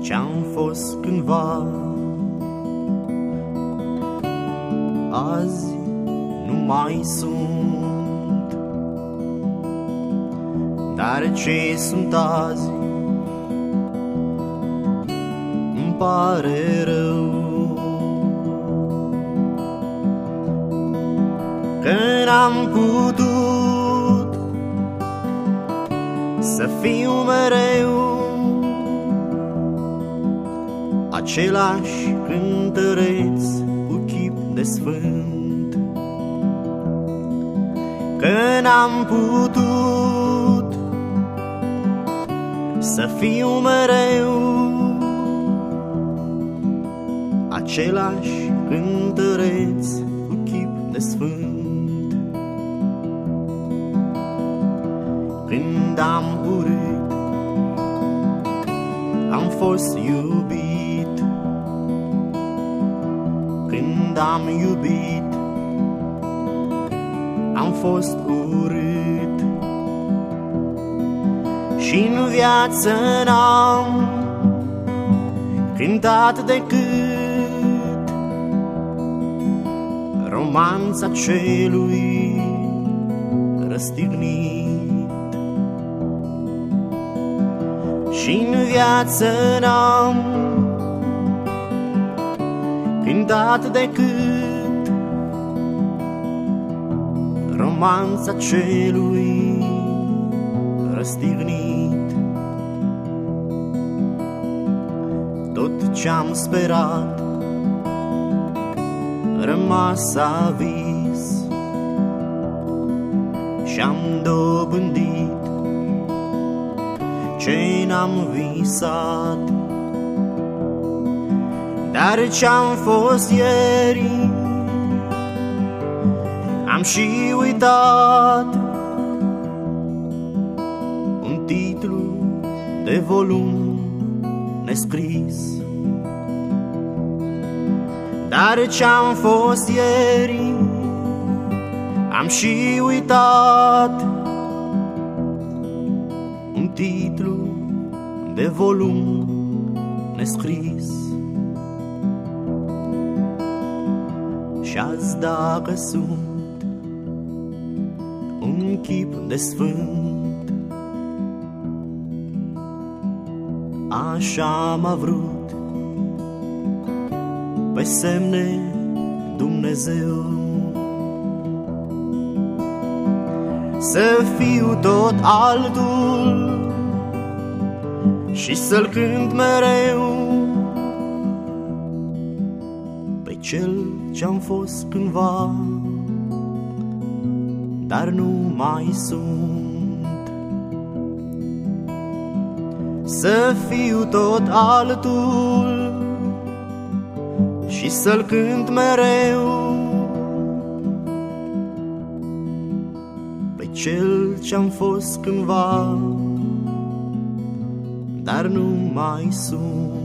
ce-am fost cândva. Azi nu mai sunt, dar ce sunt azi îmi pare rău. Că n-am putut să fiu mereu același cântăreț cu chip de sfânt. Că n-am putut să fiu mereu același cântăreț cu chip de sfânt. Când am urât, am fost iubit. Când am iubit, am fost urât. Și-n viață n-am cântat decât romanța celui răstignit. Și-n viață n-am cântat decât romanța celui răstignit. Tot ce-am sperat rămas a vis și-am dobândit ce n-am visat. Dar ce-am fost ieri am și uitat. Un titlu de volum nescris. Dar ce-am fost ieri am și uitat. Un titlu de volum nescris. Și azi dacă sunt un chip de sfânt, așa m-a vrut pe semne Dumnezeu. Să fiu tot altul și să-L cânt mereu pe Cel ce-am fost cândva, dar nu mai sunt. Să fiu tot altul și să-L cânt mereu pe Cel ce-am fost cândva, dar nu mai sunt.